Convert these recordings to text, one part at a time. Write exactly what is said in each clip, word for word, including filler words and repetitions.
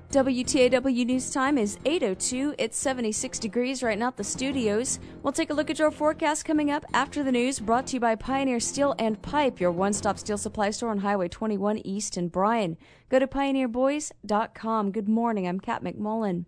W T A W News Time is eight oh two. It's seventy-six degrees right now at the studios. We'll take a look at your forecast coming up after the news, brought to you by Pioneer Steel and Pipe, your one-stop steel supply store on Highway twenty-one East in Bryan. Go to pioneer boys dot com. Good morning. I'm Kat McMullen.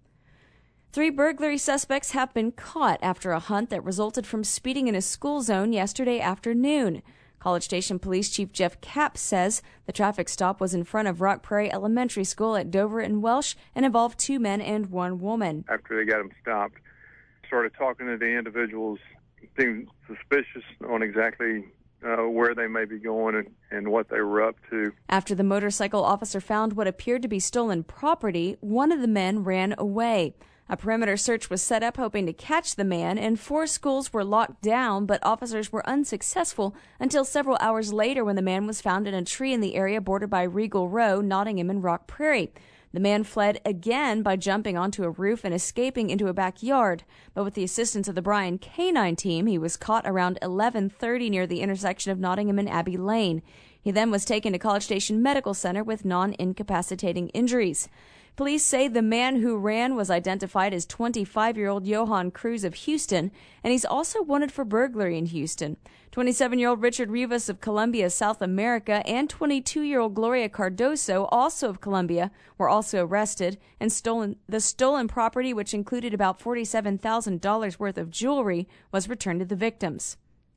Three burglary suspects have been caught after a hunt that resulted from speeding in a school zone yesterday afternoon. College Station Police Chief Jeff Kapp says the traffic stop was in front of Rock Prairie Elementary School at Dover and Welsh and involved two men and one woman. After they got them stopped, started talking to the individuals, being suspicious on exactly uh, where they may be going and, and what they were up to. After the motorcycle officer found what appeared to be stolen property, one of the men ran away. A perimeter search was set up hoping to catch the man, and four schools were locked down, but officers were unsuccessful until several hours later when the man was found in a tree in the area bordered by Regal Row, Nottingham, and Rock Prairie. The man fled again by jumping onto a roof and escaping into a backyard, but with the assistance of the Bryan K nine team, he was caught around eleven thirty near the intersection of Nottingham and Abbey Lane. He then was taken to College Station Medical Center with non-incapacitating injuries. Police say the man who ran was identified as twenty-five-year-old Johan Cruz of Houston, and he's also wanted for burglary in Houston. twenty-seven-year-old Richard Rivas of Colombia, South America, and twenty-two-year-old Gloria Cardoso, also of Colombia, were also arrested, and stolen. The stolen property, which included about forty-seven thousand dollars worth of jewelry, was returned to the victims.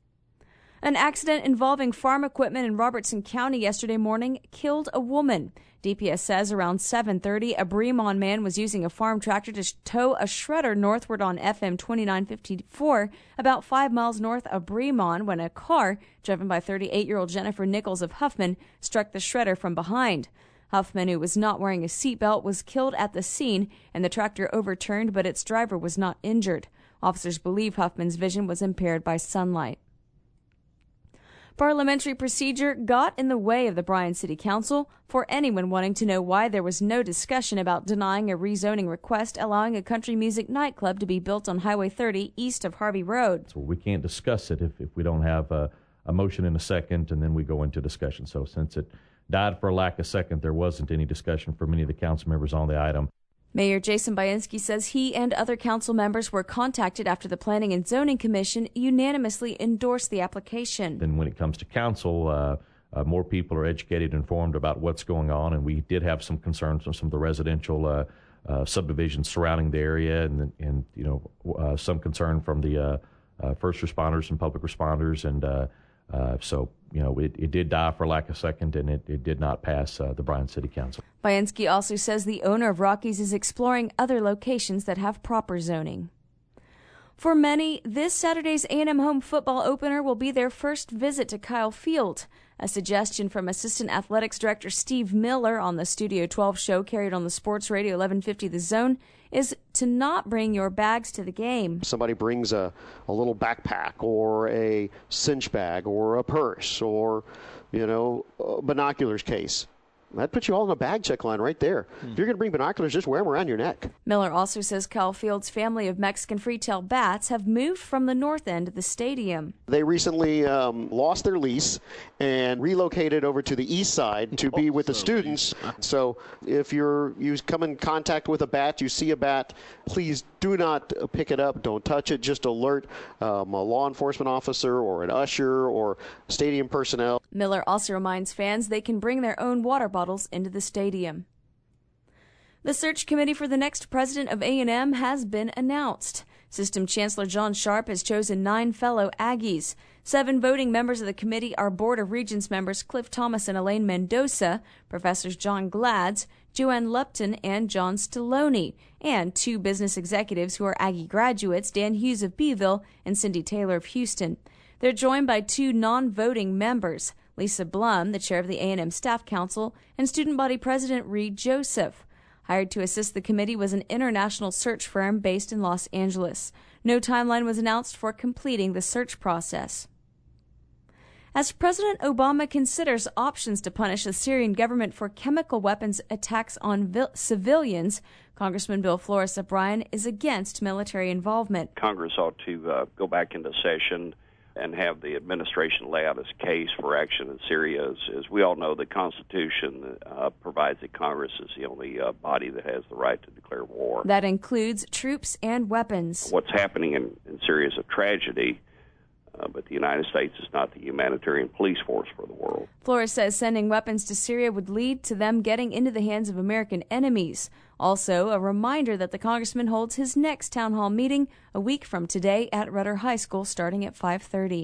An accident involving farm equipment in Robertson County yesterday morning killed a woman. D P S says around seven thirty, a Bremont man was using a farm tractor to tow a shredder northward on F M twenty-nine fifty-four, about five miles north of Bremont, when a car, driven by thirty-eight-year-old Jennifer Nichols of Huffman, struck the shredder from behind. Huffman, who was not wearing a seatbelt, was killed at the scene, and the tractor overturned, but its driver was not injured. Officers believe Huffman's vision was impaired by sunlight. Parliamentary procedure got in the way of the Bryan City Council for anyone wanting to know why there was no discussion about denying a rezoning request allowing a country music nightclub to be built on Highway thirty east of Harvey Road. So we can't discuss it if, if we don't have a, a motion in a second, and then we go into discussion. So since it died for a lack of second, there wasn't any discussion from any of the council members on the item. Mayor Jason Bainski says he and other council members were contacted after the Planning and Zoning Commission unanimously endorsed the application. Then when it comes to council, uh, uh, more people are educated and informed about what's going on, and we did have some concerns on some of the residential uh, uh, subdivisions surrounding the area, and, and you know, uh, some concern from the uh, uh, first responders and public responders, and uh, uh, so you know, it, it did die for lack of second, and it, it did not pass uh, the Bryan City Council. Bainski also says the owner of Rockies is exploring other locations that have proper zoning. For many, this Saturday's A and M home football opener will be their first visit to Kyle Field. A suggestion from Assistant Athletics Director Steve Miller on the Studio twelve show carried on the Sports Radio eleven fifty The Zone is to not bring your bags to the game. Somebody brings a, a little backpack or a cinch bag or a purse or, you know, a binoculars case. That puts you all in a bag check line right there. Mm. If you're going to bring binoculars, just wear them around your neck. Miller also says Kyle Field's family of Mexican free-tail bats have moved from the north end of the stadium. They recently um, lost their lease and relocated over to the east side to be with the students. So if you're you come in contact with a bat, you see a bat, please do not pick it up. Don't touch it. Just alert um, a law enforcement officer or an usher or stadium personnel. Miller also reminds fans they can bring their own water bottles into the stadium. The search committee for the next president of A and M has been announced. System Chancellor John Sharp has chosen nine fellow Aggies. Seven voting members of the committee are Board of Regents members Cliff Thomas and Elaine Mendoza, Professors John Glads, Joanne Lupton, and John Stallone, and two business executives who are Aggie graduates, Dan Hughes of Beeville and Cindy Taylor of Houston. They're joined by two non-voting members, Lisa Blum, the chair of the A and M Staff Council, and student body president Reed Joseph. Hired to assist the committee was an international search firm based in Los Angeles. No timeline was announced for completing the search process. As President Obama considers options to punish the Syrian government for chemical weapons attacks on vil- civilians, Congressman Bill Flores of Bryan is against military involvement. Congress ought to uh, go back into session and have the administration lay out its case for action in Syria. As, as we all know, the Constitution uh, provides that Congress is the only uh, body that has the right to declare war. That includes troops and weapons. What's happening in, in Syria is a tragedy, uh, but the United States is not the humanitarian police force for the world. Flores says sending weapons to Syria would lead to them getting into the hands of American enemies. Also, a reminder that the congressman holds his next town hall meeting a week from today at Rudder High School starting at five thirty.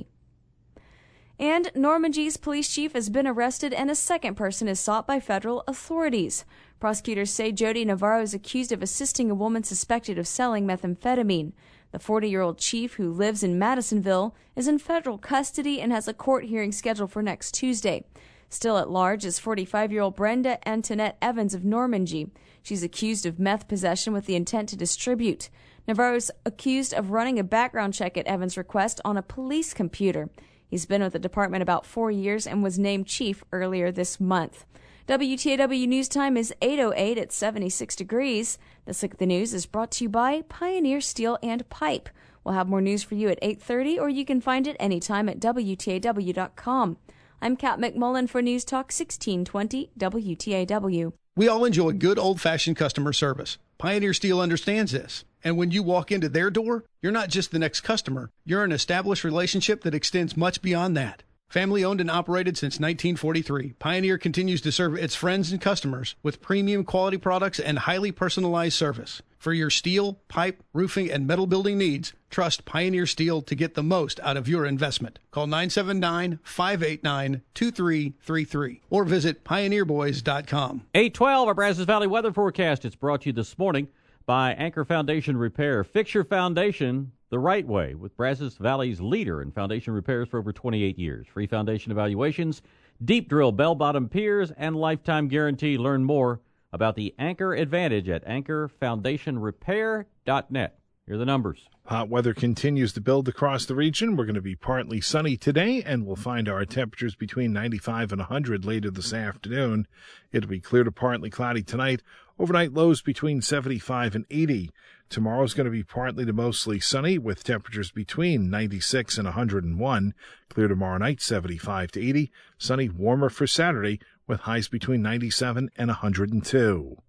And Normandy's police chief has been arrested and a second person is sought by federal authorities. Prosecutors say Jody Navarro is accused of assisting a woman suspected of selling methamphetamine. The forty-year-old chief, who lives in Madisonville, is in federal custody and has a court hearing scheduled for next Tuesday. Still at large is forty-five-year-old Brenda Antoinette Evans of Normandy. She's accused of meth possession with the intent to distribute. Navarro's accused of running a background check at Evans' request on a police computer. He's been with the department about four years and was named chief earlier this month. W T A W News Time is eight oh eight at seventy-six degrees. This Look at the News is brought to you by Pioneer Steel and Pipe. We'll have more news for you at eight thirty, or you can find it anytime at W T A W dot com. I'm Kat McMullen for News Talk sixteen twenty W T A W. We all enjoy good old-fashioned customer service. Pioneer Steel understands this. And when you walk into their door, you're not just the next customer. You're an established relationship that extends much beyond that. Family owned and operated since nineteen forty-three, Pioneer continues to serve its friends and customers with premium quality products and highly personalized service. For your steel, pipe, roofing, and metal building needs, trust Pioneer Steel to get the most out of your investment. Call nine seven nine, five eight nine, two three three three or visit pioneer boys dot com. eight twelve, our Brazos Valley weather forecast. It's brought to you this morning by Anchor Foundation Repair. Fix your foundation the right way with Brazos Valley's leader in foundation repairs for over twenty-eight years. Free foundation evaluations, deep drill bell-bottom piers, and lifetime guarantee. Learn more about the Anchor Advantage at anchor foundation repair dot net. Here are the numbers. Hot weather continues to build across the region. We're going to be partly sunny today, and we'll find our temperatures between ninety-five and one hundred later this afternoon. It'll be clear to partly cloudy tonight. Overnight lows between seventy-five and eighty. Tomorrow's going to be partly to mostly sunny with temperatures between ninety-six and one hundred one. Clear tomorrow night, seventy-five to eighty. Sunny, warmer for Saturday with highs between ninety-seven and one hundred two.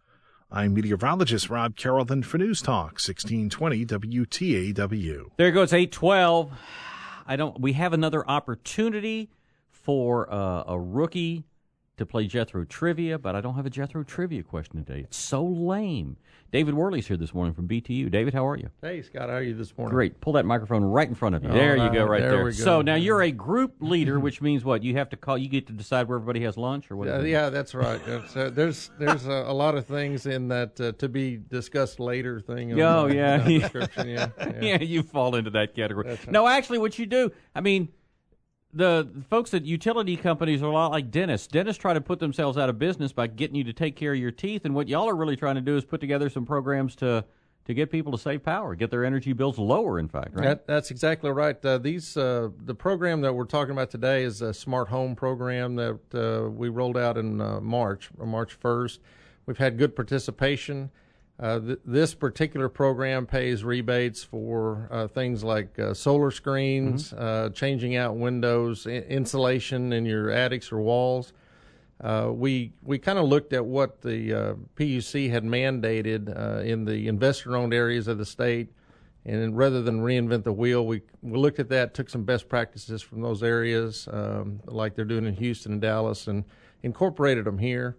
I'm meteorologist Rob Carrollton for News Talk sixteen twenty W T A W. There goes eight twelve. I don't. We have another opportunity for uh, a rookie to play Jethro Trivia, but I don't have a Jethro Trivia question today. It's so lame. David Worley's here this morning from B T U. David, how are you? Hey, Scott, how are you this morning? Great. Pull that microphone right in front of you. Oh, there right, you go, right there. there. We go. So now you're a group leader, which means what? You have to call. You get to decide where everybody has lunch, or what? Uh, yeah, that's right. uh, there's there's a, a lot of things in that uh, to be discussed later thing. On Oh the, yeah, uh, description. Yeah, yeah. yeah. You fall into that category. Right. No, actually, what you do, I mean. The folks at utility companies are a lot like dentists. Dentists try to put themselves out of business by getting you to take care of your teeth, and what y'all are really trying to do is put together some programs to to get people to save power, get their energy bills lower, in fact, right? That, that's exactly right. Uh, these uh, the program that we're talking about today is a smart home program that uh, we rolled out in uh, March, March first. We've had good participation. Uh, th- this particular program pays rebates for uh, things like uh, solar screens, mm-hmm. uh, changing out windows, I- insulation in your attics or walls. Uh, we we kind of looked at what the uh, P U C had mandated uh, in the investor-owned areas of the state, and rather than reinvent the wheel, we, we looked at that, took some best practices from those areas, um, like they're doing in Houston and Dallas, and incorporated them here.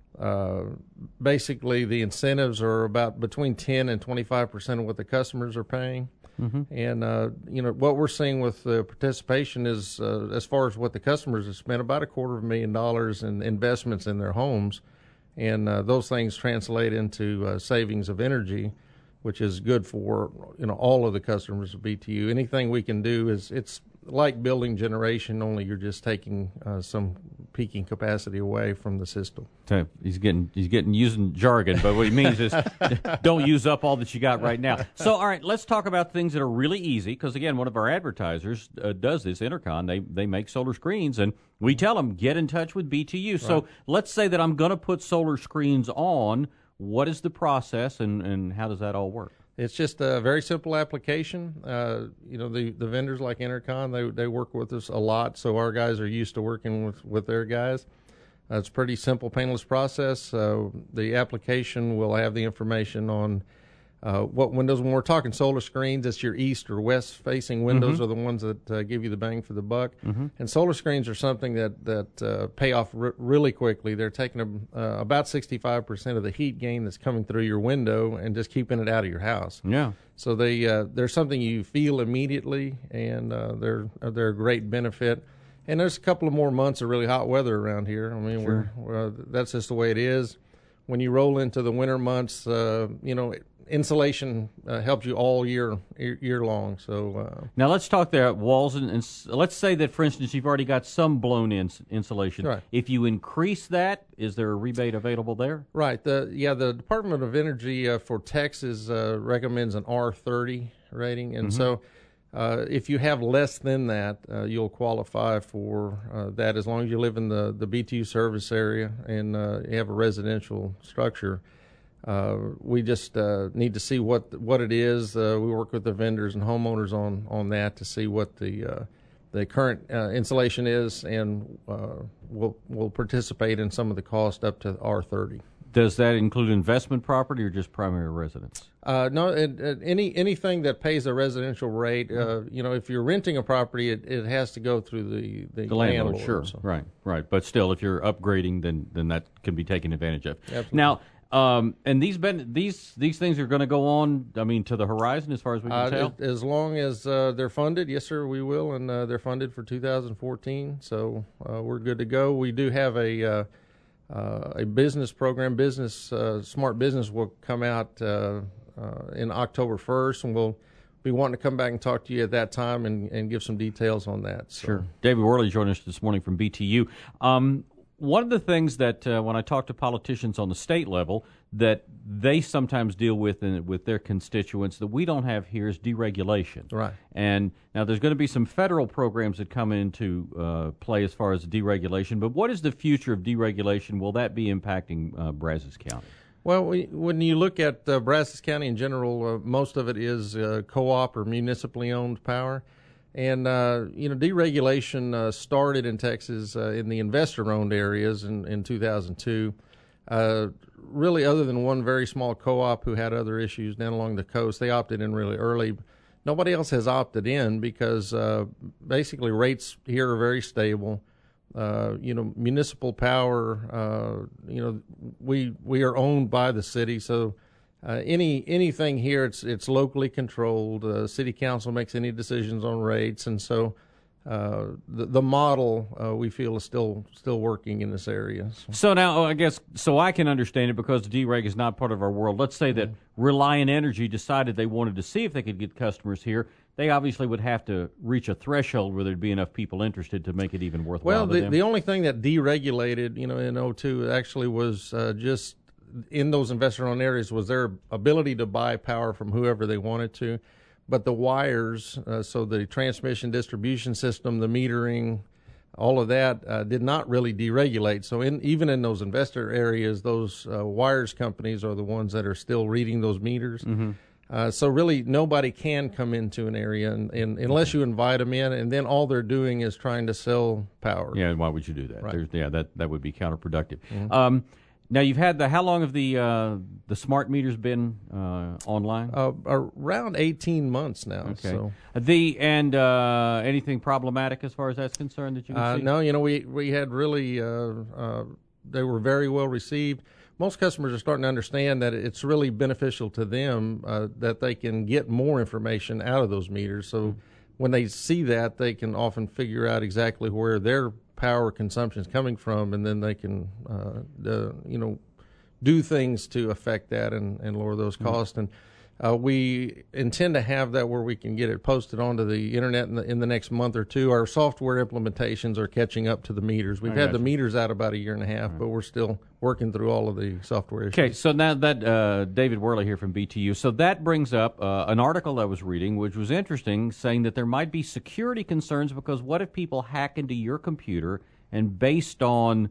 Uh, basically, the incentives are about between ten and twenty-five percent of what the customers are paying. Mm-hmm. And, uh, you know, what we're seeing with the participation is, uh, as far as what the customers have spent, about a quarter of a million dollars in investments in their homes. And uh, those things translate into uh, savings of energy, which is good for, you know, all of the customers of B T U. Anything we can do is, it's like building generation, only you're just taking uh, some peaking capacity away from the system. So he's getting he's getting using jargon, but what he means is don't use up all that you got right now. So, all right, let's talk about things that are really easy, because, again, one of our advertisers uh, does this, Intercon. They, they make solar screens, and we tell them, get in touch with B T U. Right. So let's say that I'm going to put solar screens on. What is the process, and, and how does that all work? It's just a very simple application. Uh, you know, the, the vendors like Intercon, they they work with us a lot, so our guys are used to working with, with their guys. Uh, it's a pretty simple, painless process. Uh, the application will have the information on uh, what windows. When we're talking solar screens, it's your east or west facing windows mm-hmm. are the ones that uh, give you the bang for the buck. Mm-hmm. And solar screens are something that that uh, pay off r- really quickly. They're taking a, uh, about sixty-five percent of the heat gain that's coming through your window and just keeping it out of your house. Yeah. So they uh, they're something you feel immediately, and uh, they're they're a great benefit. And there's a couple of more months of really hot weather around here. I mean, sure. we're, we're uh, that's just the way it is. When you roll into the winter months, uh, you know, insulation uh, helps you all year year long. So uh, now let's talk there walls, and, and let's say that, for instance, you've already got some blown in insulation. Right. If you increase that, is there a rebate available there? Right. The yeah, the Department of Energy uh, for Texas uh, recommends an R thirty rating, and mm-hmm. so. Uh, if you have less than that, uh, you'll qualify for uh, that as long as you live in the, the B T U service area and uh, you have a residential structure. Uh, we just uh, need to see what what it is. Uh, we work with the vendors and homeowners on, on that to see what the uh, the current uh, insulation is, and uh, we'll we'll participate in some of the cost up to R thirty. Does that include investment property or just primary residence? Uh, no, it, it, any anything that pays a residential rate. Uh, you know, if you're renting a property, it, it has to go through the the, the landlord. landlord Sure, so. right, right. But still, if you're upgrading, then then that can be taken advantage of. Absolutely. Now, um, and these ben- these these things are going to go on. I mean, to the horizon, as far as we can uh, tell. As long as uh, they're funded, yes, sir, we will, and uh, they're funded for two thousand fourteen, so uh, we're good to go. We do have a. Uh, Uh, a business program, business uh, smart business will come out uh, uh, in October first, and we'll be wanting to come back and talk to you at that time and, and give some details on that. So. Sure. David Worley joined us this morning from B T U. Um, one of the things that uh, when I talk to politicians on the state level that they sometimes deal with in, with their constituents that we don't have here is deregulation. Right. And now there's going to be some federal programs that come into uh, play as far as deregulation. But what is the future of deregulation? Will that be impacting uh, Brazos County? Well, we, when you look at uh, Brazos County in general, uh, most of it is uh, co-op or municipally owned power. And, uh, you know, deregulation uh, started in Texas uh, in the investor-owned areas in, in two thousand two. Uh, really, other than one very small co-op who had other issues down along the coast, they opted in really early. Nobody else has opted in because uh, basically rates here are very stable. Uh, you know, municipal power, uh, you know, we we are owned by the city, so uh, any anything here, it's it's locally controlled. Uh, city council makes any decisions on rates, and so uh, the the model uh, we feel is still still working in this area. So. so now, I guess, so I can understand it because dereg is not part of our world. Let's say that Reliant Energy decided they wanted to see if they could get customers here. They obviously would have to reach a threshold where there'd be enough people interested to make it even worthwhile. Well, to the, them. the only thing that deregulated, you know, in oh two actually was uh, just in those investor-owned areas was their ability to buy power from whoever they wanted to. But the wires, uh, so the transmission distribution system, the metering, all of that uh, did not really deregulate. So in, even in those investor areas, those uh, wires companies are the ones that are still reading those meters. Mm-hmm. Uh, so really, nobody can come into an area and, and, unless you invite them in, and then all they're doing is trying to sell power. Yeah, and why would you do that? Right. There's, yeah, that, that would be counterproductive. Mm-hmm. Um, now, you've had the, how long have the uh, the smart meters been uh, online? Uh, around eighteen months now. Okay. So. The and uh, anything problematic as far as that's concerned that you can uh, see? No, you know, we, we had really, uh, uh, they were very well received. Most customers are starting to understand that it's really beneficial to them uh, that they can get more information out of those meters. So mm-hmm. when they see that, they can often figure out exactly where their power consumption is coming from, and then they can, uh, the, you know, do things to affect that and, and lower those costs. Mm-hmm. And uh, we intend to have that where we can get it posted onto the internet in the, in the next month or two. Our software implementations are catching up to the meters. We've I had gotcha. the meters out about a year and a half, right. but we're still working through all of the software issues. Okay, so now that uh, David Worley here from B T U, so that brings up uh, an article I was reading, which was interesting, saying that there might be security concerns because what if people hack into your computer and based on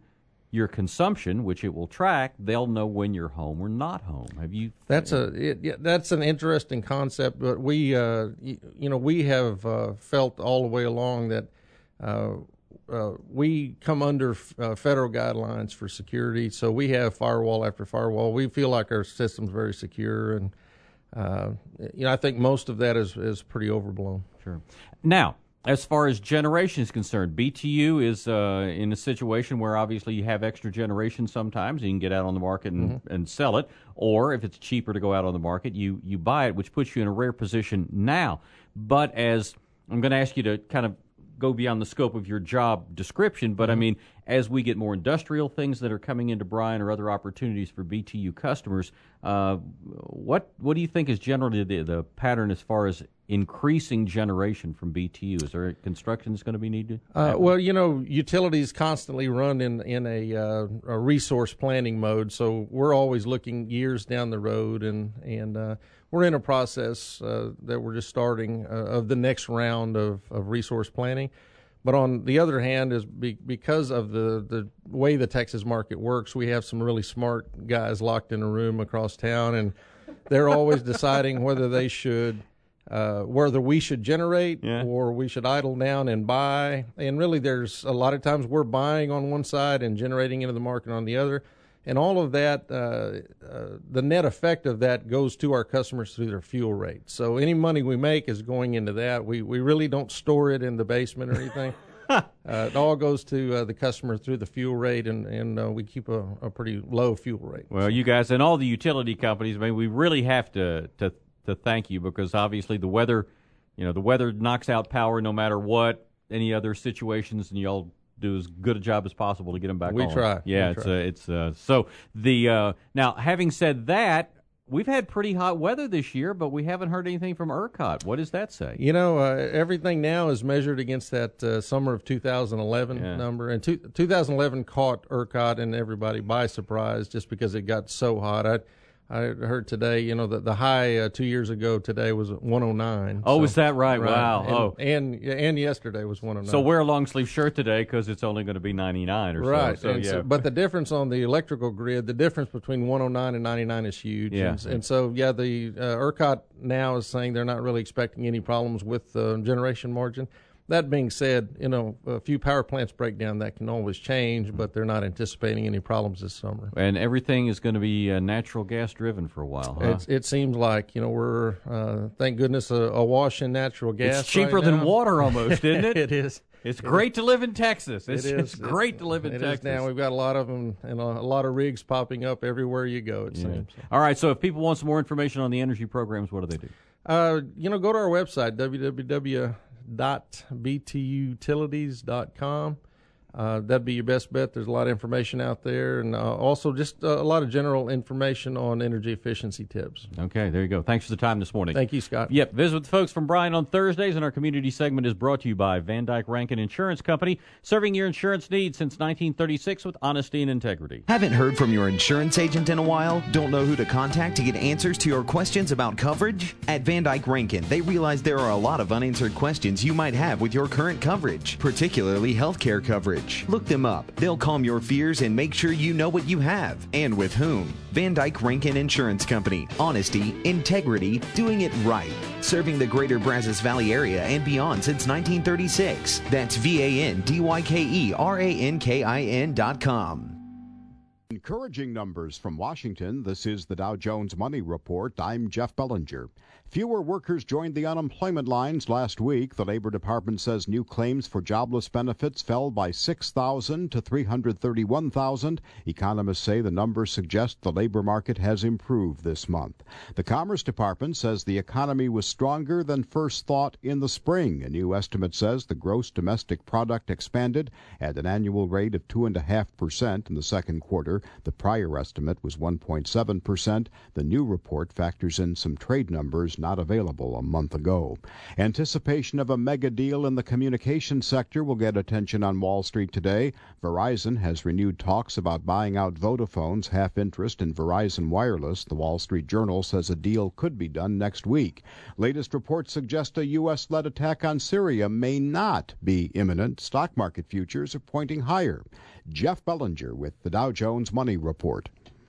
your consumption, which it will track, they'll know when you're home or not home. Have you? That's a it, yeah, that's an interesting concept, but we uh, you, you know we have uh, felt all the way along that uh, uh, we come under uh, federal guidelines for security, so we have firewall after firewall. We feel like our system's very secure, and uh, you know I think most of that is is pretty overblown. Sure. Now, as far as generation is concerned, B T U is uh, in a situation where obviously you have extra generation sometimes. You can get out on the market and, mm-hmm. and sell it. Or if it's cheaper to go out on the market, you, you buy it, which puts you in a rare position now. But as I'm going to ask you to kind of go beyond the scope of your job description, but mm-hmm. I mean, as we get more industrial things that are coming into Bryan or other opportunities for B T U customers, uh, what what do you think is generally the, the pattern as far as increasing generation from B T U? Is there construction that's going to be needed? Uh, well, you know, utilities constantly run in in a, uh, a resource planning mode, so we're always looking years down the road, and and uh, we're in a process uh, that we're just starting uh, of the next round of, of resource planning. But on the other hand, is be, because of the, the way the Texas market works, we have some really smart guys locked in a room across town, and they're always deciding whether they should, uh, whether we should generate yeah. or we should idle down and buy. And really, there's a lot of times we're buying on one side and generating into the market on the other. And all of that, uh, uh, the net effect of that goes to our customers through their fuel rate. So any money we make is going into that. We we really don't store it in the basement or anything. uh, it all goes to uh, the customer through the fuel rate, and, and uh, we keep a, a pretty low fuel rate. Well, you guys and all the utility companies, I mean, we really have to, to, to thank you, because obviously the weather, you know, the weather knocks out power no matter what, any other situations, and y'all do as good a job as possible to get them back we on. Try. Yeah, we it's try. Uh, it's uh, so the uh, now having said that, we've had pretty hot weather this year, but we haven't heard anything from ERCOT. What does that say? You know, uh, everything now is measured against that uh, summer of two thousand eleven yeah. number, and two, two thousand eleven caught ERCOT and everybody by surprise just because it got so hot. I I heard today, you know, that the high uh, two years ago today was one oh nine. Oh, so, is that right? right. Wow. And, oh, and and yesterday was one oh nine. So wear a long sleeve shirt today because it's only going to be ninety-nine or right. so. Right. So, yeah. So, but the difference on the electrical grid, the difference between one oh nine and ninety-nine is huge. Yeah. And, and so, yeah, the uh, ERCOT now is saying they're not really expecting any problems with the uh, generation margin. That being said, you know, a few power plants break down, that can always change, but they're not anticipating any problems this summer. And everything is going to be uh, natural gas driven for a while, huh? It's, it seems like, you know, we're, uh, thank goodness, a, a wash in natural gas. It's cheaper right than now. water almost, isn't it? It is. It's great to live in Texas. It's, it is. it's great to live in it Texas. Is now. We've got a lot of them and a, a lot of rigs popping up everywhere you go, it yeah. seems. All right, so if people want some more information on the energy programs, what do they do? Uh, you know, go to our website, w w w dot b t utilities dot com. Uh, that'd be your best bet. There's a lot of information out there, and uh, also just uh, a lot of general information on energy efficiency tips. Okay, there you go. Thanks for the time this morning. Thank you, Scott. Yep, visit with the folks from Bryan on Thursdays, and our community segment is brought to you by Van Dyke Rankin Insurance Company, serving your insurance needs since nineteen thirty-six with honesty and integrity. Haven't heard from your insurance agent in a while? Don't know who to contact to get answers to your questions about coverage? At Van Dyke Rankin, they realize there are a lot of unanswered questions you might have with your current coverage, particularly healthcare coverage. Look them up. They'll calm your fears and make sure you know what you have and with whom. Van Dyke Rankin Insurance Company. Honesty, integrity, doing it right. Serving the greater Brazos Valley area and beyond since nineteen thirty-six. That's V A N D Y K E R A N K I N dot com. Encouraging numbers from Washington. This is the Dow Jones Money Report. I'm Jeff Bellinger. Fewer workers joined the unemployment lines last week. The Labor Department says new claims for jobless benefits fell by six thousand to three hundred thirty-one thousand. Economists say the numbers suggest the labor market has improved this month. The Commerce Department says the economy was stronger than first thought in the spring. A new estimate says the gross domestic product expanded at an annual rate of two point five percent in the second quarter. The prior estimate was one point seven percent. The new report factors in some trade numbers not available a month ago. Anticipation of a mega deal in the communications sector will get attention on Wall Street today. Verizon has renewed talks about buying out Vodafone's half interest in Verizon Wireless. The Wall Street Journal says a deal could be done next week. Latest reports suggest a U S-led attack on Syria may not be imminent. Stock market futures are pointing higher. Jeff Bellinger with the Dow Jones Money Report.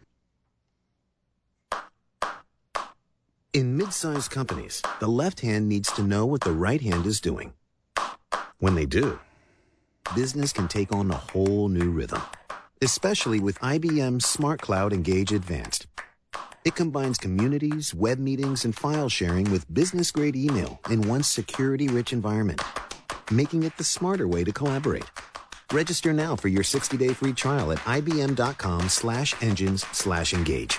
In mid-sized companies, the left hand needs to know what the right hand is doing. When they do, business can take on a whole new rhythm, especially with I B M's Smart Cloud Engage Advanced. It combines communities, web meetings, and file sharing with business-grade email in one security-rich environment, making it the smarter way to collaborate. Register now for your sixty-day free trial at ibm.com slash engines slash engage.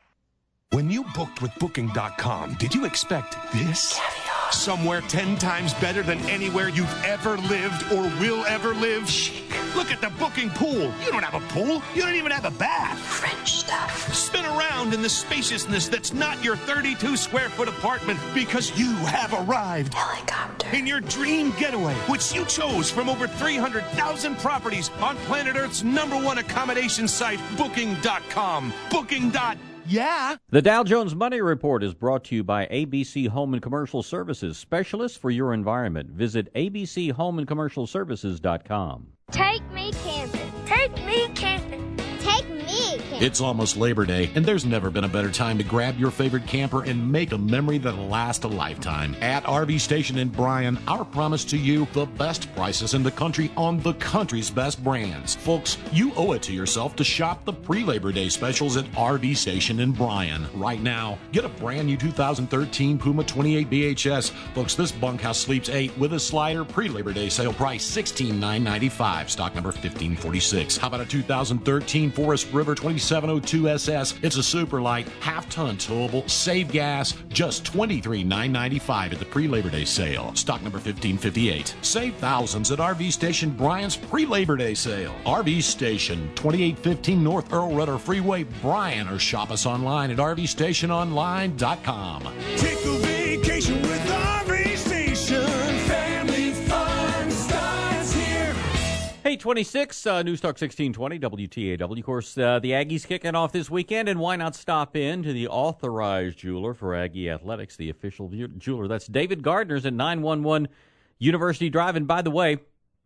When you booked with Booking dot com, did you expect this? Caviar. Somewhere ten times better than anywhere you've ever lived or will ever live? Chic. Look at the booking pool. You don't have a pool. You don't even have a bath. French stuff. Spin around in the spaciousness that's not your thirty-two square foot apartment because you have arrived. Helicopter. In your dream getaway, which you chose from over three hundred thousand properties on planet Earth's number one accommodation site, Booking dot com. Booking. Yeah. The Dow Jones Money Report is brought to you by A B C Home and Commercial Services, specialists for your environment. Visit A B C Home and Commercial Services dot com. Take me camping. Take me camping. Take me camping. It's almost Labor Day, and there's never been a better time to grab your favorite camper and make a memory that'll last a lifetime. At R V Station in Bryan, our promise to you, the best prices in the country on the country's best brands. Folks, you owe it to yourself to shop the pre-Labor Day specials at R V Station in Bryan. Right now, get a brand new two thousand thirteen Puma twenty-eight B H S. Folks, this bunkhouse sleeps eight with a slider. Pre-Labor Day sale price sixteen thousand nine hundred ninety-five dollars. Stock number fifteen forty-six. How about a two thousand thirteen Forest River twenty-seven oh two S S? It's a super light, half-ton towable, save gas, just twenty-three thousand nine hundred ninety-five dollars at the pre-Labor Day sale. Stock number fifteen fifty-eight. Save thousands at R V Station Bryan's pre-Labor Day sale. R V Station, twenty-eight fifteen North Earl Rudder Freeway, Bryan, or shop us online at R V station online dot com. Take a vacation with R V Station. Family fun starts here. eight twenty-six, uh, News Talk sixteen twenty, W T A W. Of course, uh, the Aggies kicking off this weekend, and why not stop in to the authorized jeweler for Aggie Athletics, the official jeweler. That's David Gardner's at nine one one University Drive. And by the way,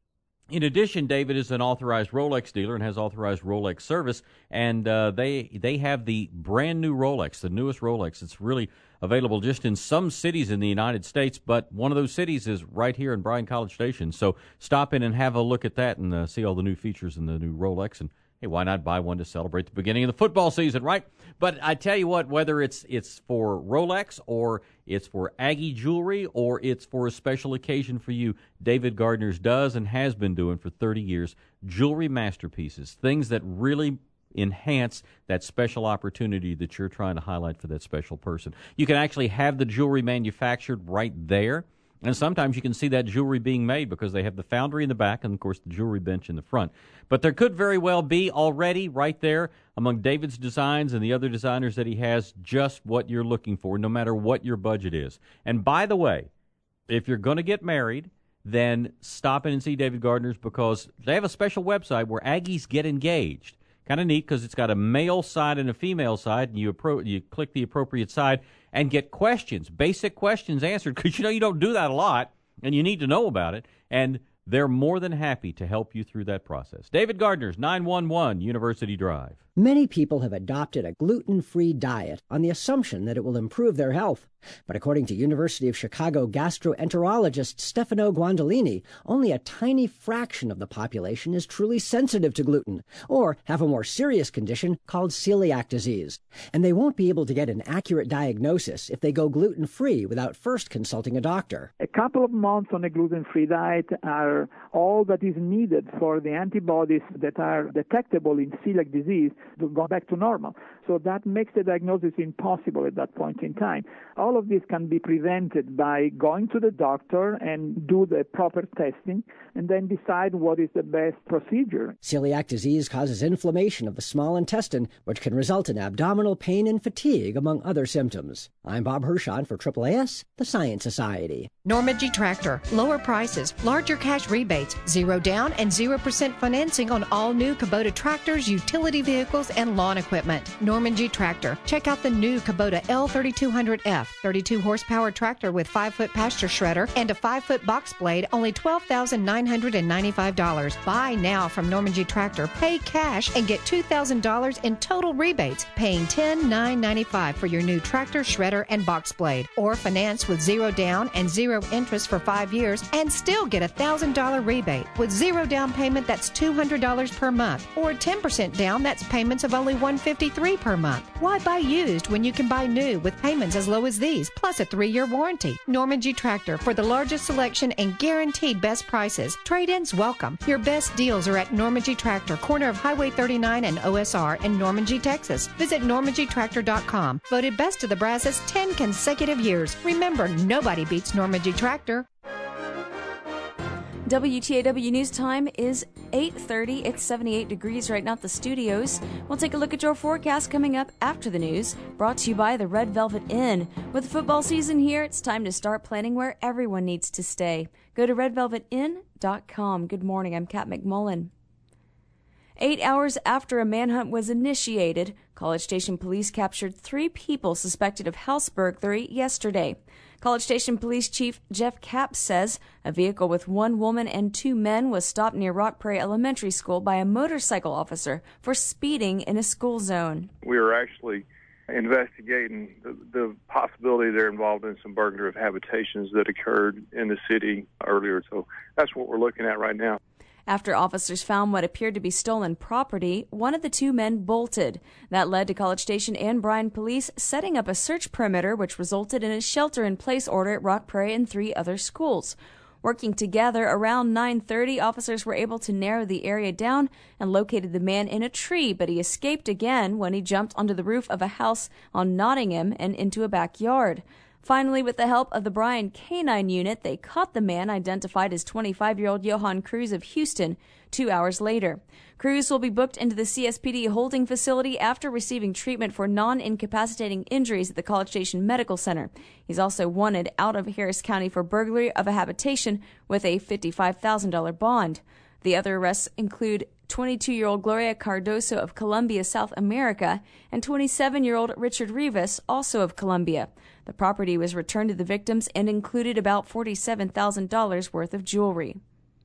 in addition, David is an authorized Rolex dealer and has authorized Rolex service, and uh, they they have the brand new Rolex, the newest Rolex. It's really available just in some cities in the United States, but one of those cities is right here in Bryan College Station. So stop in and have a look at that and uh, see all the new features in the new Rolex. And hey, why not buy one to celebrate the beginning of the football season, right? But I tell you what, whether it's it's for Rolex or it's for Aggie jewelry or it's for a special occasion for you, David Gardner's does and has been doing for thirty years, jewelry masterpieces, things that really enhance that special opportunity that you're trying to highlight for that special person. You can actually have the jewelry manufactured right there. And sometimes you can see that jewelry being made because they have the foundry in the back and, of course, the jewelry bench in the front. But there could very well be already right there among David's designs and the other designers that he has just what you're looking for, no matter what your budget is. And by the way, if you're going to get married, then stop in and see David Gardner's because they have a special website where Aggies get engaged. Kind of neat because it's got a male side and a female side, and you appro- you click the appropriate side and get questions, basic questions answered, because you know you don't do that a lot, and you need to know about it, and they're more than happy to help you through that process. David Gardner's, nine one one University Drive. Many people have adopted a gluten-free diet on the assumption that it will improve their health. But according to University of Chicago gastroenterologist Stefano Guandolini, only a tiny fraction of the population is truly sensitive to gluten, or have a more serious condition called celiac disease. And they won't be able to get an accurate diagnosis if they go gluten-free without first consulting a doctor. A couple of months on a gluten-free diet are all that is needed for the antibodies that are detectable in celiac disease to go back to normal. So that makes the diagnosis impossible at that point in time. All of this can be prevented by going to the doctor and do the proper testing and then decide what is the best procedure. Celiac disease causes inflammation of the small intestine, which can result in abdominal pain and fatigue, among other symptoms. I'm Bob Hershon for Triple A S, the Science Society. Normandy Tractor. Lower prices, larger cash rebates, zero down and zero percent financing on all new Kubota tractors, utility vehicles, and lawn equipment. Norman G. Tractor. Check out the new Kubota L thirty-two hundred F, thirty-two horsepower tractor with five foot pasture shredder and a five foot box blade, only twelve thousand nine hundred ninety-five dollars. Buy now from Norman G. Tractor, pay cash, and get two thousand dollars in total rebates, paying ten thousand nine hundred ninety-five dollars for your new tractor, shredder, and box blade. Or finance with zero down and zero interest for five years and still get a one thousand dollars rebate. With zero down payment, that's two hundred dollars per month. Or ten percent down, that's payments of only one hundred fifty-three dollars per month. Why buy used when you can buy new with payments as low as these, plus a three-year warranty? Norman G. Tractor, for the largest selection and guaranteed best prices. Trade-ins welcome. Your best deals are at Norman G. Tractor, corner of Highway thirty-nine and O S R in Norman G, Texas. Visit norman g tractor dot com. Voted best of the Brazos ten consecutive years. Remember, nobody beats Norman G. Tractor. W T A W News time is eight thirty. It's seventy-eight degrees right now at the studios. We'll take a look at your forecast coming up after the news. Brought to you by the Red Velvet Inn. With football season here, it's time to start planning where everyone needs to stay. Go to red velvet inn dot com. Good morning. I'm Kat McMullen. Eight hours after a manhunt was initiated, College Station police captured three people suspected of house burglary yesterday. College Station Police Chief Jeff Capps says a vehicle with one woman and two men was stopped near Rock Prairie Elementary School by a motorcycle officer for speeding in a school zone. We are actually investigating the, the possibility they're involved in some burglary of habitations that occurred in the city earlier. So that's what we're looking at right now. After officers found what appeared to be stolen property, one of the two men bolted. That led to College Station and Bryan police setting up a search perimeter, which resulted in a shelter-in-place order at Rock Prairie and three other schools. Working together, around nine thirty, officers were able to narrow the area down and located the man in a tree, but he escaped again when he jumped onto the roof of a house on Nottingham and into a backyard. Finally, with the help of the Bryan K nine Unit, they caught the man, identified as twenty-five-year-old Johan Cruz of Houston, two hours later. Cruz will be booked into the C S P D holding facility after receiving treatment for non-incapacitating injuries at the College Station Medical Center. He's also wanted out of Harris County for burglary of a habitation with a fifty-five thousand dollars bond. The other arrests include twenty-two-year-old Gloria Cardoso of Colombia, South America, and twenty-seven-year-old Richard Rivas, also of Colombia. The property was returned to the victims and included about forty-seven thousand dollars worth of jewelry.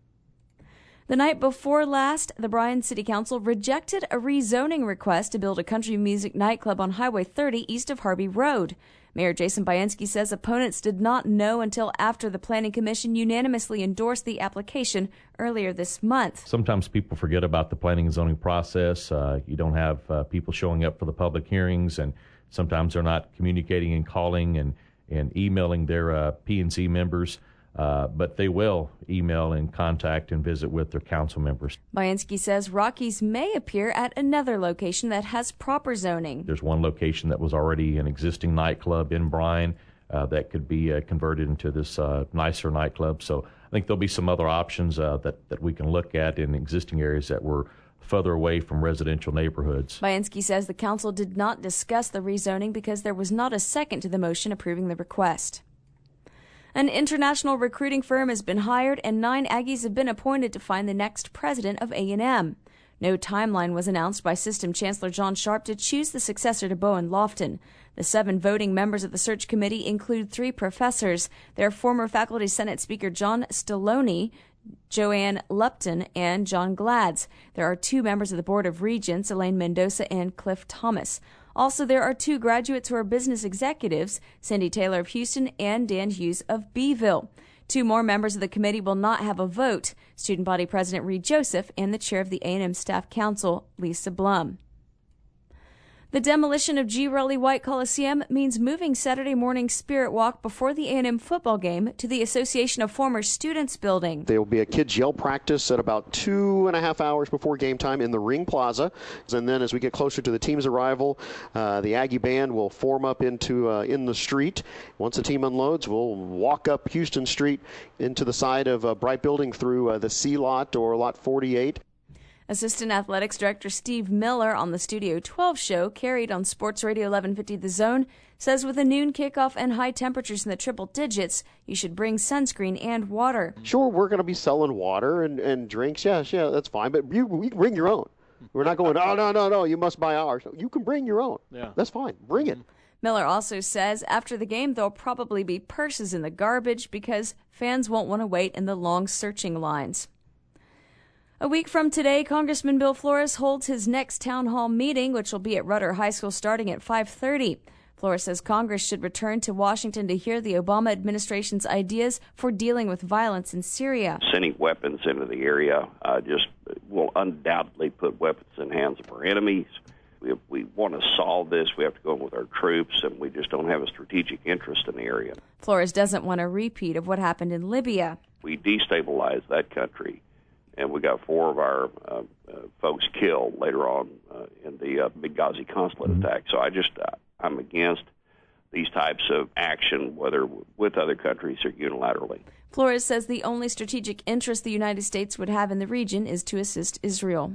The night before last, the Bryan City Council rejected a rezoning request to build a country music nightclub on Highway thirty east of Harvey Road. Mayor Jason Bayenski says opponents did not know until after the Planning Commission unanimously endorsed the application earlier this month. Sometimes people forget about the planning and zoning process. Uh, you don't have uh, people showing up for the public hearings, and sometimes they're not communicating and calling and, and emailing their uh, P and Z members. Uh, but they will email and contact and visit with their council members. Bayenski says Rockies may appear at another location that has proper zoning. There's one location that was already an existing nightclub in Bryan uh, that could be uh, converted into this uh, nicer nightclub. So I think there'll be some other options uh, that, that we can look at in existing areas that were further away from residential neighborhoods. Bayenski says the council did not discuss the rezoning because there was not a second to the motion approving the request. An international recruiting firm has been hired and nine Aggies have been appointed to find the next president of A and M. No timeline was announced by System Chancellor John Sharp to choose the successor to Bowen Lofton. The seven voting members of the search committee include three professors. Their former Faculty Senate Speaker John Stallone, Joanne Lupton, and John Glads. There are two members of the Board of Regents, Elaine Mendoza and Cliff Thomas. Also, there are two graduates who are business executives, Cindy Taylor of Houston and Dan Hughes of Beeville. Two more members of the committee will not have a vote, Student Body President Reed Joseph and the chair of the A and M Staff Council, Lisa Blum. The demolition of G. Raleigh White Coliseum means moving Saturday morning Spirit Walk before the A and M football game to the Association of Former Students building. There will be a kids' yell practice at about two and a half hours before game time in the Ring Plaza. And then as we get closer to the team's arrival, uh, the Aggie Band will form up into uh, in the street. Once the team unloads, we'll walk up Houston Street into the side of uh, Bright Building through uh, the C lot or lot forty-eight. Assistant Athletics Director Steve Miller on the Studio twelve show, carried on Sports Radio eleven fifty The Zone, says with a noon kickoff and high temperatures in the triple digits, you should bring sunscreen and water. Sure, we're going to be selling water and, and drinks. Yes, yeah, that's fine. But you, you bring your own. We're not going, oh, no, no, no, you must buy ours. You can bring your own. Yeah. That's fine. Bring it. Miller also says after the game, there'll probably be purses in the garbage because fans won't want to wait in the long searching lines. A week from today, Congressman Bill Flores holds his next town hall meeting, which will be at Rudder High School starting at five thirty. Flores says Congress should return to Washington to hear the Obama administration's ideas for dealing with violence in Syria. Sending weapons into the area uh, just will undoubtedly put weapons in the hands of our enemies. We, we want to solve this. We have to go in with our troops, and we just don't have a strategic interest in the area. Flores doesn't want a repeat of what happened in Libya. We destabilized that country, and we got four of our uh, uh, folks killed later on uh, in the uh, Benghazi consulate mm-hmm. attack. So I just, uh, I'm against these types of action, whether with other countries or unilaterally. Flores says the only strategic interest the United States would have in the region is to assist Israel.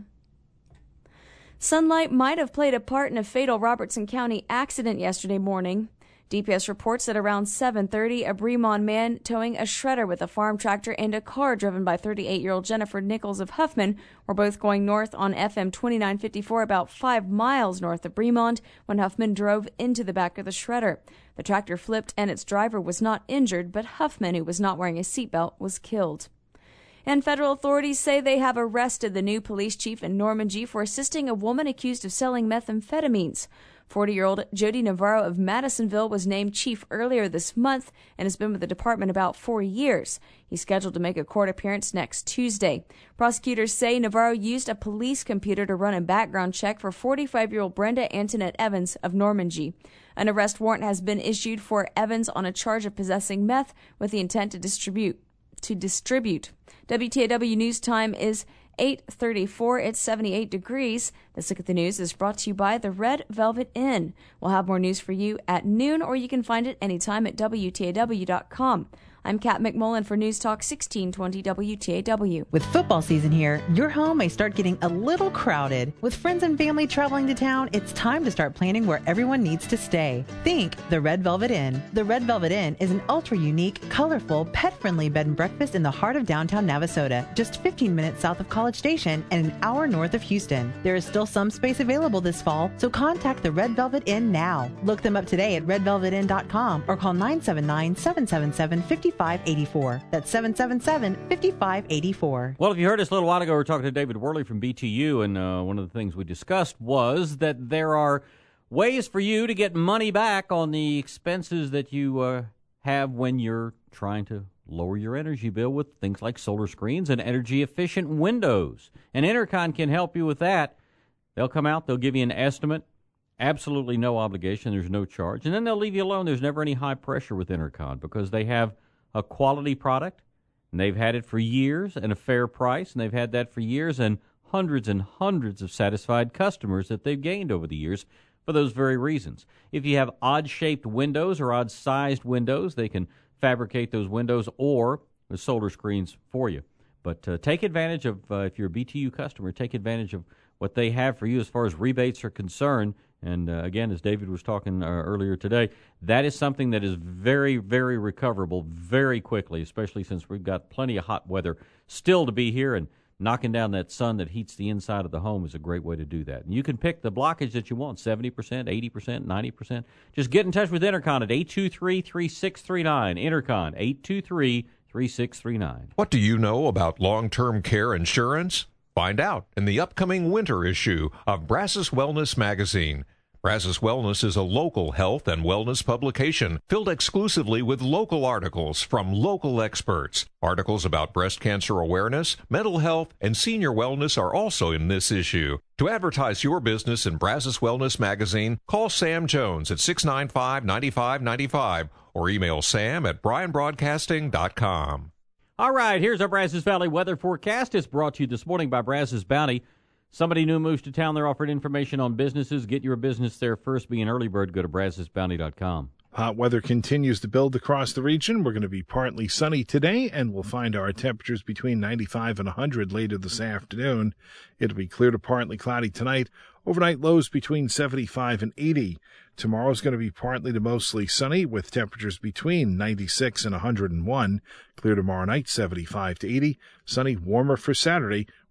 Sunlight might have played a part in a fatal Robertson County accident yesterday morning. D P S reports that around seven thirty, a Bremond man towing a shredder with a farm tractor and a car driven by thirty-eight-year-old Jennifer Nichols of Huffman were both going north on F M twenty-nine fifty-four about five miles north of Bremond when Huffman drove into the back of the shredder. The tractor flipped and its driver was not injured, but Huffman, who was not wearing a seatbelt, was killed. And federal authorities say they have arrested the new police chief in Normandy for assisting a woman accused of selling methamphetamines. forty-year-old Jody Navarro of Madisonville was named chief earlier this month and has been with the department about four years. He's scheduled to make a court appearance next Tuesday. Prosecutors say Navarro used a police computer to run a background check for forty-five-year-old Brenda Antoinette Evans of Normandy. An arrest warrant has been issued for Evans on a charge of possessing meth with the intent to distribute. to distribute. W T A W News Time is eight thirty-four. It's seventy-eight degrees. This Look at the News is brought to you by the Red Velvet Inn. We'll have more news for you at noon, or you can find it anytime at W T A W dot com. I'm Kat McMullen for News Talk sixteen twenty W T A W. With football season here, your home may start getting a little crowded. With friends and family traveling to town, it's time to start planning where everyone needs to stay. Think the Red Velvet Inn. The Red Velvet Inn is an ultra-unique, colorful, pet-friendly bed and breakfast in the heart of downtown Navasota, just fifteen minutes south of College Station and an hour north of Houston. There is still some space available this fall, so contact the Red Velvet Inn now. Look them up today at red velvet inn dot com or call nine seven nine, seven seven seven, five five eight four. That's seven seven seven, five five eight four. Well, if you heard us a little while ago, we were talking to David Worley from B T U, and uh, one of the things we discussed was that there are ways for you to get money back on the expenses that you uh, have when you're trying to lower your energy bill with things like solar screens and energy-efficient windows. And Intercon can help you with that. They'll come out, they'll give you an estimate. Absolutely no obligation. There's no charge. And then they'll leave you alone. There's never any high pressure with Intercon because they have a quality product, and they've had it for years and a fair price, and they've had that for years and hundreds and hundreds of satisfied customers that they've gained over the years for those very reasons. If you have odd-shaped windows or odd-sized windows, they can fabricate those windows or the solar screens for you. But uh, take advantage of, uh, if you're a B T U customer, take advantage of what they have for you as far as rebates are concerned. And, uh, again, as David was talking uh, earlier today, that is something that is very, very recoverable very quickly, especially since we've got plenty of hot weather still to be here, and knocking down that sun that heats the inside of the home is a great way to do that. And you can pick the blockage that you want, seventy percent, eighty percent, ninety percent. Just get in touch with Intercon at eight two three, three six three nine. Intercon, eight two three, three six three nine. What do you know about long-term care insurance? Find out in the upcoming winter issue of Brazos Wellness Magazine. Brazos Wellness is a local health and wellness publication filled exclusively with local articles from local experts. Articles about breast cancer awareness, mental health, and senior wellness are also in this issue. To advertise your business in Brazos Wellness Magazine, call Sam Jones at six nine five, nine five nine five or email sam at bryan broadcasting dot com. All right, here's our Brazos Valley weather forecast. It's brought to you this morning by Brazos Bounty. Somebody new moves to town. They're offering information on businesses. Get your business there first. Be an early bird. Go to brazos bounty dot com. Hot weather continues to build across the region. We're going to be partly sunny today, and we'll find our temperatures between ninety-five and one hundred later this afternoon. It'll be clear to partly cloudy tonight. Overnight lows between seventy-five and eighty. Tomorrow's going to be partly to mostly sunny with temperatures between ninety-six and one hundred one. Clear tomorrow night, seventy-five to eighty. Sunny, warmer for Saturday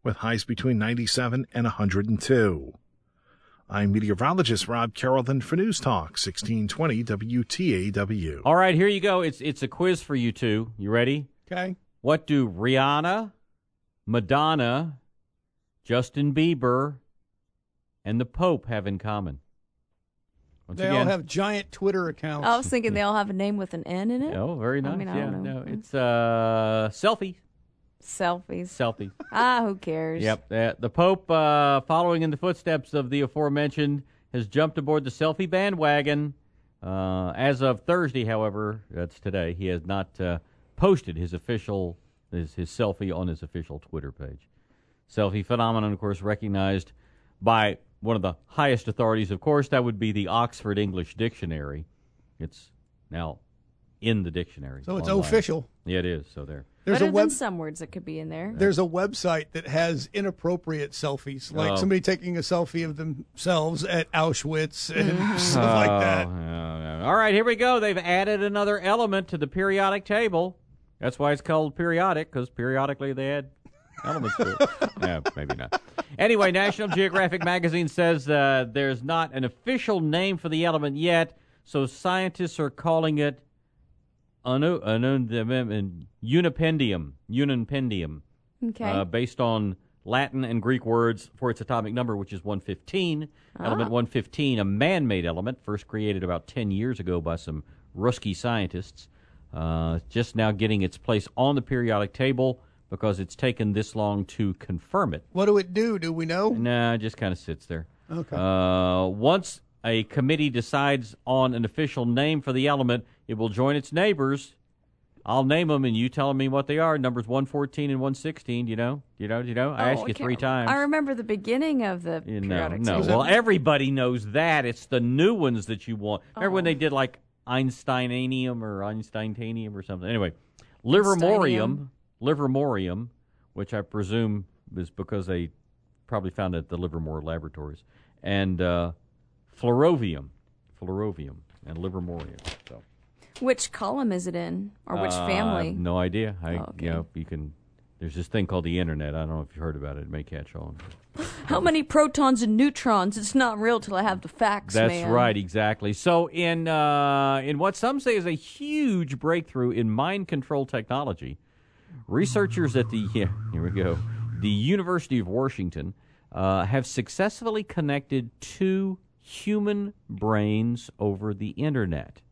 with highs between ninety-seven and one hundred two. I'm meteorologist Rob Carrollton for News Talk sixteen twenty W T A W. All right, here you go. It's it's a quiz for you two. You ready? Okay. What do Rihanna, Madonna, Justin Bieber, and the Pope have in common? Once they again, all have giant Twitter accounts. I was thinking they all have a name with an N in it. Oh, very nice. I mean, I yeah, don't know. no, it's uh, selfie. Selfies. Selfie. Ah, who cares? Yep. Uh, the Pope, uh, following in the footsteps of the aforementioned, has jumped aboard the selfie bandwagon. Uh, as of Thursday, however, that's today, he has not uh, posted his official his, his selfie on his official Twitter page. Selfie phenomenon, of course, recognized by one of the highest authorities. Of course, that would be the Oxford English Dictionary. It's now in the dictionary. So it's online. official. Yeah, it is. So there. There's Better a web, than some words that could be in there. There's a website that has inappropriate selfies, like Oh. somebody taking a selfie of themselves at Auschwitz and Mm-hmm. stuff like that. Oh, yeah, yeah. All right, here we go. They've added another element to the periodic table. That's why it's called periodic, because periodically they add elements to it. No, maybe not. Anyway, National Geographic magazine says uh, there's not an official name for the element yet, so scientists are calling it unu- unu- unipendium, unipendium, Okay. uh, based on Latin and Greek words for its atomic number, which is one fifteen. Ah. Element one fifteen, a man-made element, first created about ten years ago by some Ruski scientists, uh, just now getting its place on the periodic table because it's taken this long to confirm it. What do it do? Do we know? Nah, it just kind of sits there. Okay. Uh, once a committee decides on an official name for the element, it will join its neighbors. I'll name them, and you tell me what they are. Numbers one fourteen and one sixteen. You know, you know, you know. I Oh, asked you can't- three times. I remember the beginning of the You know, periodic no. table. Well, everybody knows that. It's the new ones that you want. Remember when Oh. they did like Einsteinanium or Einsteintanium or something? Anyway, Livermorium, Livermorium, which I presume is because they probably found it at the Livermore laboratories, and uh, Fluorovium, Fluorovium, and Livermorium. So. Which column is it in, or which Uh, I family? have no idea. I, Oh, okay. you know, you can. There's this thing called the internet. I don't know if you've heard about it. It may catch on. How many protons and neutrons? It's not real till I have the facts, That's man. right, exactly. So in uh, in what some say is a huge breakthrough in mind control technology, researchers at the yeah, here we go, the University of Washington uh, have successfully connected two human brains over the internet.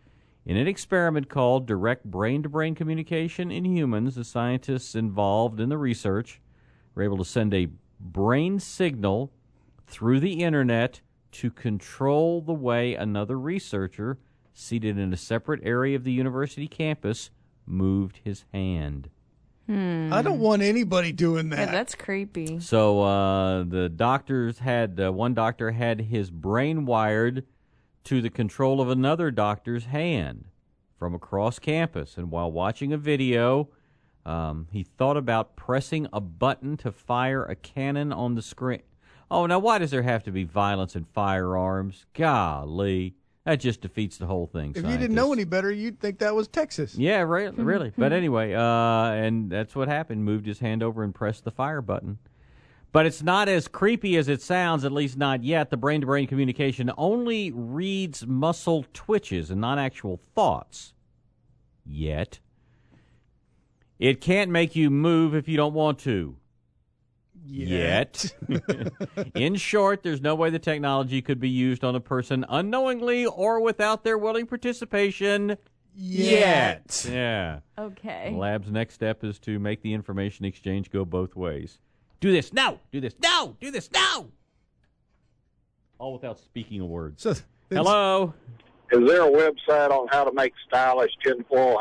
In an experiment called direct brain-to-brain communication in humans, the scientists involved in the research were able to send a brain signal through the internet to control the way another researcher seated in a separate area of the university campus moved his hand. Hmm. I don't want anybody doing that. Yeah, that's creepy. So uh, the doctors had, uh, one doctor had his brain wired to the control of another doctor's hand from across campus. And while watching a video, um, he thought about pressing a button to fire a cannon on the screen. Oh, now why does there have to be violence in firearms? Golly. That just defeats the whole thing. If you didn't know any better, you'd think that was Texas. Yeah, really. really. But anyway, uh, and that's what happened. Moved his hand over and pressed the fire button. But it's not as creepy as it sounds, at least not yet. The brain-to-brain communication only reads muscle twitches and not actual thoughts. Yet. It can't make you move if you don't want to. Yet. In short, there's no way the technology could be used on a person unknowingly or without their willing participation. Yet. Yeah. Okay. The lab's next step is to make the information exchange go both ways. Do this, no! Do this, no! Do this, no! All without speaking a word. So, hello? Is there a website on how to make stylish tinfoil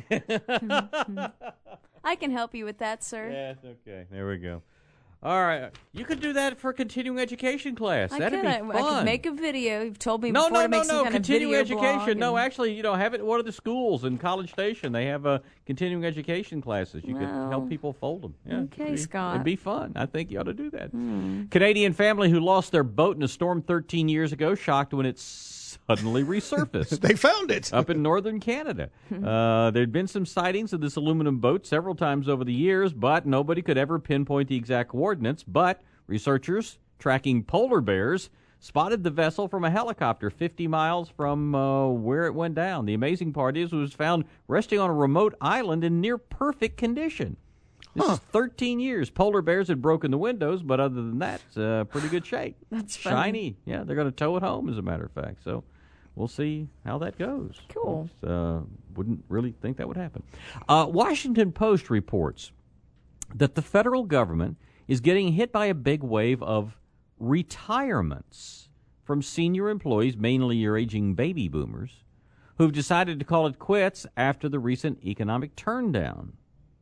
hats? I can help you with that, sir. Yes, okay. There we go. All right. You could do that for a continuing education class. I That'd could. be I, fun. I could make a video. You've told me No, before no, to no, make some no. kind Continuing of video education. blog No, and- actually, you know, have it at one of the schools in College Station. They have uh, continuing education classes. You could Well, help people fold them. Yeah, okay, it'd be, Scott. It'd be fun. I think you ought to do that. Hmm. Canadian family who lost their boat in a storm thirteen years ago shocked when it suddenly resurfaced. They found it. Up in northern Canada. Uh, there'd been some sightings of this aluminum boat several times over the years, but nobody could ever pinpoint the exact coordinates. But researchers tracking polar bears spotted the vessel from a helicopter fifty miles from uh, where it went down. The amazing part is it was found resting on a remote island in near perfect condition. This huh. is thirteen years. Polar bears had broken the windows, but other than that, it's uh, pretty good shape. That's funny. Shiny. Yeah, they're going to tow it home, as a matter of fact. So we'll see how that goes. Cool. Uh, wouldn't really think that would happen. Uh, Washington Post reports that the federal government is getting hit by a big wave of retirements from senior employees, mainly your aging baby boomers, who've decided to call it quits after the recent economic turndown.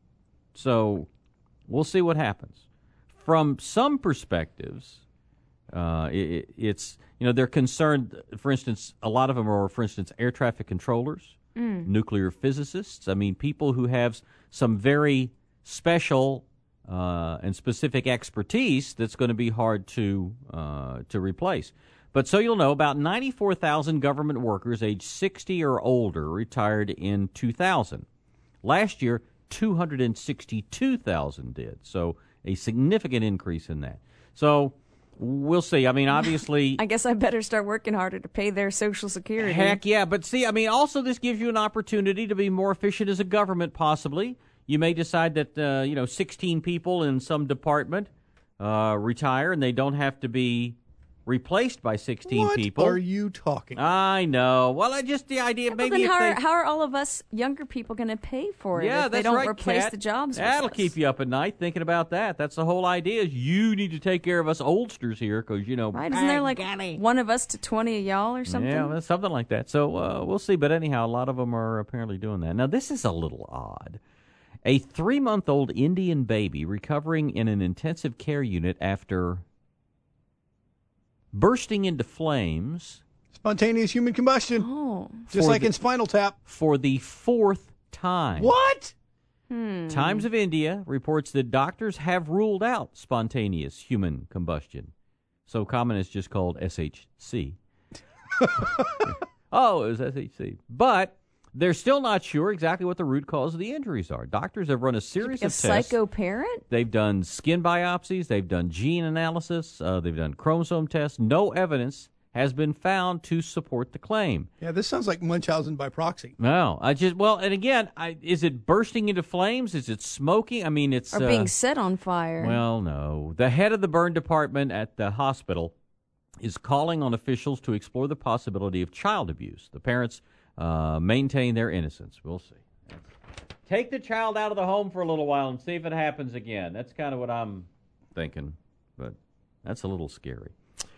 So we'll see what happens. From some perspectives, uh, it, it's, you know, they're concerned, for instance, a lot of them are, for instance, air traffic controllers, mm. nuclear physicists. I mean, people who have some very special Uh, and specific expertise that's going to be hard to uh, to replace. But so you'll know, about ninety-four thousand government workers aged sixty or older retired in two thousand. Last year, two hundred sixty-two thousand did, so a significant increase in that. So we'll see. I mean, obviously... I guess I better start working harder to pay their Social Security. Heck yeah, but see, I mean, also this gives you an opportunity to be more efficient as a government, possibly. You may decide that, uh, you know, sixteen people in some department uh, retire and they don't have to be replaced by sixteen what people. What are you talking about? I know. Well, I just the idea yeah, maybe then if how, they, are, how are all of us younger people going to pay for it yeah, if that's they don't right, replace Kat. the jobs That'll with us? keep you up at night thinking about that. That's the whole idea is you need to take care of us oldsters here because, you know. Right, isn't there like one of us to twenty of y'all or something? Yeah, well, something like that. So uh, we'll see. But anyhow, a lot of them are apparently doing that. Now, this is a little odd. A three-month-old Indian baby recovering in an intensive care unit after bursting into flames. Spontaneous human combustion. Oh. Just like the, in Spinal Tap. For the fourth time. What? Hmm. Times of India reports that doctors have ruled out spontaneous human combustion. So common it's just called S H C. Oh, it was S H C. But they're still not sure exactly what the root cause of the injuries are. Doctors have run a series like of a tests. Psycho parent? They've done skin biopsies. They've done gene analysis. Uh, they've done chromosome tests. No evidence has been found to support the claim. Yeah, this sounds like Munchausen by proxy. No, I just well, and again, I, is it bursting into flames? Is it smoking? I mean, it's or uh, being set on fire. Well, no. The head of the burn department at the hospital is calling on officials to explore the possibility of child abuse. The parents uh, maintain their innocence. We'll see. Take the child out of the home for a little while and see if it happens again. That's kind of what I'm thinking, but that's a little scary.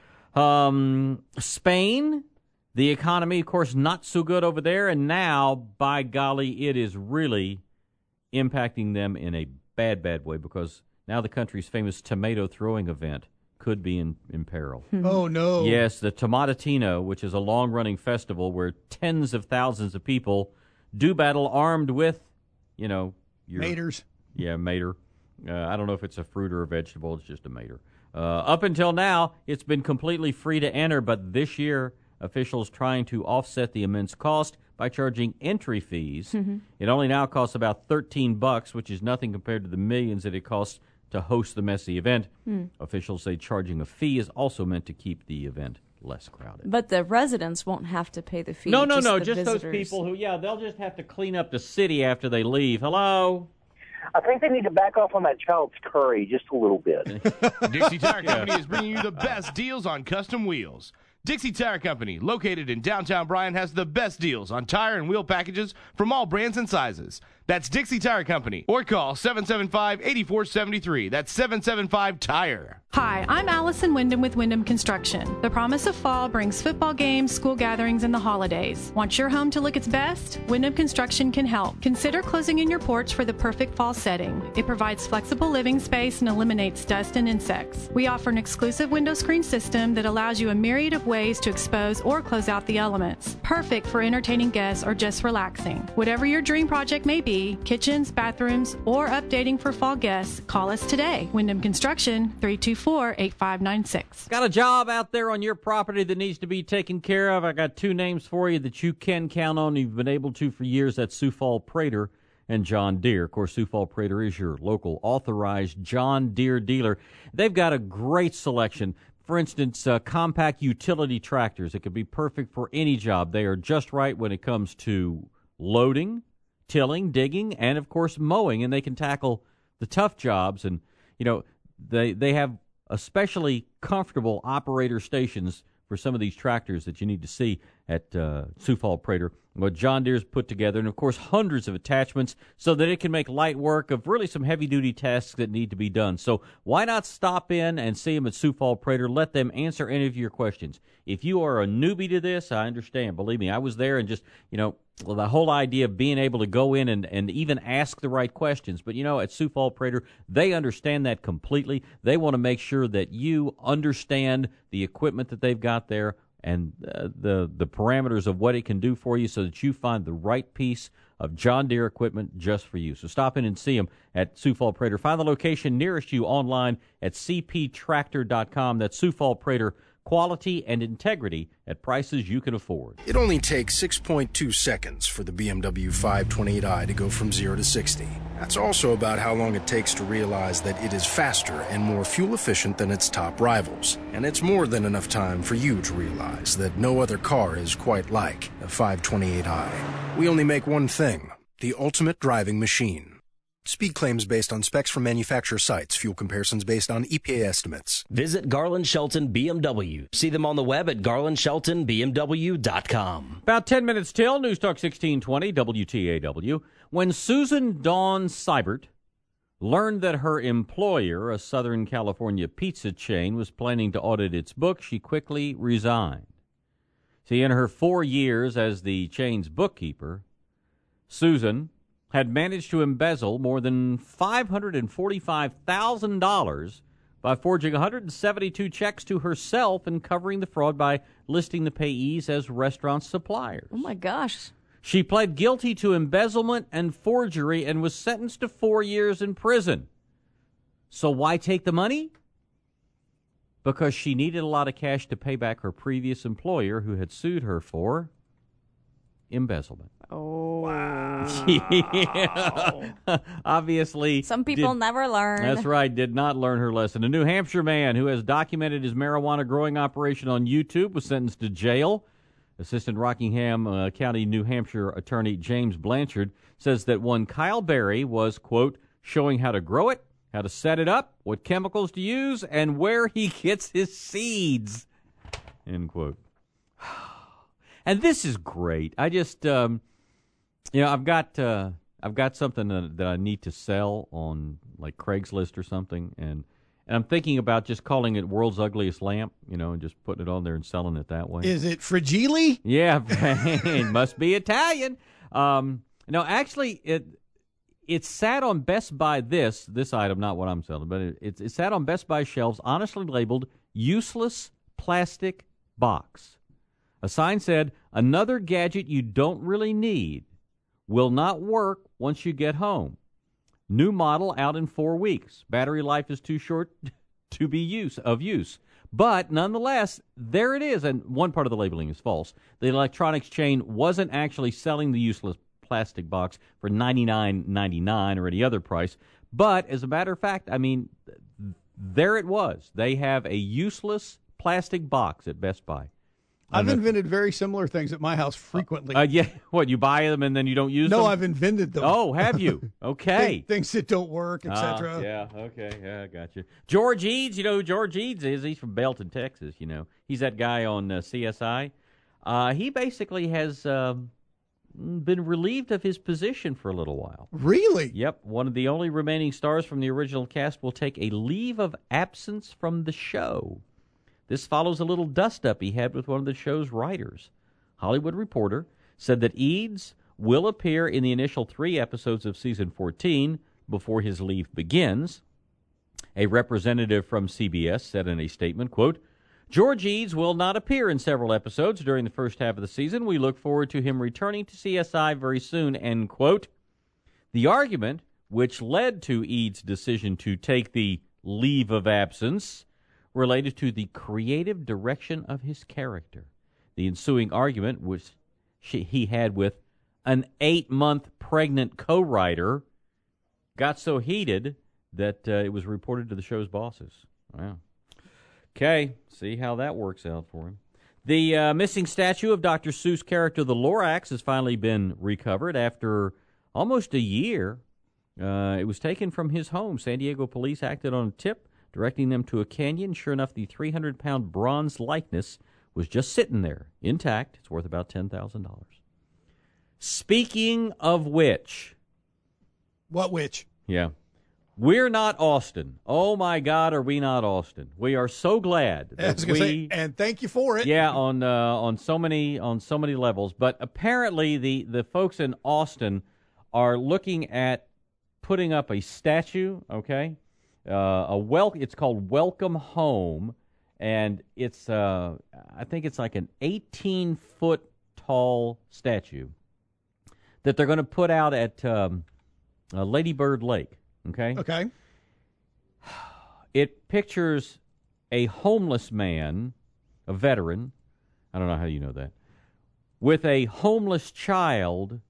Um, Spain, the economy, of course, not so good over there, and now, by golly, it is really impacting them in a bad, bad way because now the country's famous tomato throwing event could be in, in peril. Oh, no. Yes, the Tomatatino, which is a long-running festival where tens of thousands of people do battle armed with, you know... Your, Maters. Yeah, mater. Uh, I don't know if it's a fruit or a vegetable. It's just a mater. Uh, up until now, it's been completely free to enter, but this year, officials trying to offset the immense cost by charging entry fees. Mm-hmm. It only now costs about thirteen bucks, which is nothing compared to the millions that it costs to host the messy event. Mm. Officials say charging a fee is also meant to keep the event less crowded. But the residents won't have to pay the fee. No, no, just no, the just visitors. those people who, yeah, they'll just have to clean up the city after they leave. Hello? I think they need to back off on that child's curry just a little bit. Dixie Tire Company is bringing you the best deals on custom wheels. Dixie Tire Company, located in downtown Bryan, has the best deals on tire and wheel packages from all brands and sizes. That's Dixie Tire Company. Or call seven seven five, eight four seven three. That's seven seven five, tire. Hi, I'm Allison Wyndham with Wyndham Construction. The promise of fall brings football games, school gatherings, and the holidays. Want your home to look its best? Wyndham Construction can help. Consider closing in your porch for the perfect fall setting. It provides flexible living space and eliminates dust and insects. We offer an exclusive window screen system that allows you a myriad of ways to expose or close out the elements. Perfect for entertaining guests or just relaxing. Whatever your dream project may be, be kitchens, bathrooms, or updating for fall guests, call us today. Wyndham Construction, three two four, eight five nine six. Got a job out there on your property that needs to be taken care of? I got two names for you that you can count on. You've been able to for years. That's Sioux Falls Prater and John Deere. Of course, Sioux Falls Prater is your local authorized John Deere dealer. They've got a great selection. For instance, uh, compact utility tractors. It could be perfect for any job. They are just right when it comes to loading, tilling, digging, and, of course, mowing. And they can tackle the tough jobs. And, you know, they they have especially comfortable operator stations for some of these tractors that you need to see at uh, Sioux Falls Prater. What John Deere's put together, and, of course, hundreds of attachments so that it can make light work of really some heavy-duty tasks that need to be done. So why not stop in and see them at Sioux Falls Prater? Let them answer any of your questions. If you are a newbie to this, I understand. Believe me, I was there and just, you know, well, the whole idea of being able to go in and, and even ask the right questions. But, you know, at Sioux Falls Prater, they understand that completely. They want to make sure that you understand the equipment that they've got there and uh, the the parameters of what it can do for you so that you find the right piece of John Deere equipment just for you. So stop in and see them at Sioux Falls Prater. Find the location nearest you online at c p tractor dot com. That's Sioux Falls Prater. Quality and integrity at prices you can afford. It only takes six point two seconds for the B M W five twenty-eight i to go from zero to sixty. That's also about how long it takes to realize that it is faster and more fuel efficient than its top rivals. And it's more than enough time for you to realize that no other car is quite like a five twenty-eight i. We only make one thing, the ultimate driving machine. Speed claims based on specs from manufacturer sites. Fuel comparisons based on E P A estimates. Visit Garland Shelton B M W. See them on the web at garland shelton b m w dot com. About ten minutes till, News Talk sixteen twenty, W T A W. When Susan Dawn Seibert learned that her employer, a Southern California pizza chain, was planning to audit its books, she quickly resigned. See, in her four years as the chain's bookkeeper, Susan had managed to embezzle more than five hundred forty-five thousand dollars by forging one hundred seventy-two checks to herself and covering the fraud by listing the payees as restaurant suppliers. Oh, my gosh. She pled guilty to embezzlement and forgery and was sentenced to four years in prison. So why take the money? Because she needed a lot of cash to pay back her previous employer who had sued her for embezzlement. Oh. Wow. Yeah. Obviously. Some people did, never learn. That's right, did not learn her lesson. A New Hampshire man who has documented his marijuana growing operation on YouTube was sentenced to jail. Assistant Rockingham uh, County, New Hampshire attorney James Blanchard says that one Kyle Berry was, quote, showing how to grow it, how to set it up, what chemicals to use, and where he gets his seeds, end quote. And this is great. I just, um, you know, I've got uh, I've got something that, that I need to sell on like Craigslist or something, and and I'm thinking about just calling it World's Ugliest Lamp, you know, and just putting it on there and selling it that way. Is it Fragile? Yeah, it must be Italian. Um, no, actually, it it sat on Best Buy. This this item, not what I'm selling, but it, it, it sat on Best Buy shelves, honestly labeled "useless plastic box." A sign said, "Another gadget you don't really need. Will not work once you get home. New model out in four weeks. Battery life is too short to be use of use." But nonetheless, there it is. And one part of the labeling is false. The electronics chain wasn't actually selling the useless plastic box for ninety-nine ninety-nine or any other price. But as a matter of fact, I mean, there it was. They have a useless plastic box at Best Buy. I've invented very similar things at my house frequently. Uh, yeah, what, you buy them and then you don't use no, them? No, I've invented them. Oh, have you? Okay. Things that don't work, et cetera. Uh, yeah, okay, yeah, I got you. George Eads, you know who George Eads is? He's from Belton, Texas, you know. He's that guy on uh, C S I. Uh, he basically has um, been relieved of his position for a little while. Really? Yep, one of the only remaining stars from the original cast will take a leave of absence from the show. This follows a little dust-up he had with one of the show's writers. Hollywood Reporter said that Eads will appear in the initial three episodes of season fourteen before his leave begins. A representative from C B S said in a statement, quote, "George Eads will not appear in several episodes during the first half of the season. We look forward to him returning to C S I very soon," end quote. The argument, which led to Eads' decision to take the leave of absence, related to the creative direction of his character. The ensuing argument was she, he had with an eight-month pregnant co-writer got so heated that uh, it was reported to the show's bosses. Wow. Okay, see how that works out for him. The uh, missing statue of Doctor Seuss character the Lorax has finally been recovered after almost a year. Uh, it was taken from his home. San Diego police acted on a tip, directing them to a canyon. Sure enough, the three hundred pound bronze likeness was just sitting there, intact. It's worth about ten thousand dollars. Speaking of which... What which? Yeah. We're not Austin. Oh, my God, are we not Austin? We are so glad that I was we... say, and thank you for it. Yeah, on uh, on so many on so many levels. But apparently the, the folks in Austin are looking at putting up a statue, okay? Uh, a wel- It's called Welcome Home, and it's uh, I think it's like an eighteen-foot tall statue that they're going to put out at um, uh, Lady Bird Lake. Okay. Okay. It pictures a homeless man, a veteran. I don't know how you know that, with a homeless child,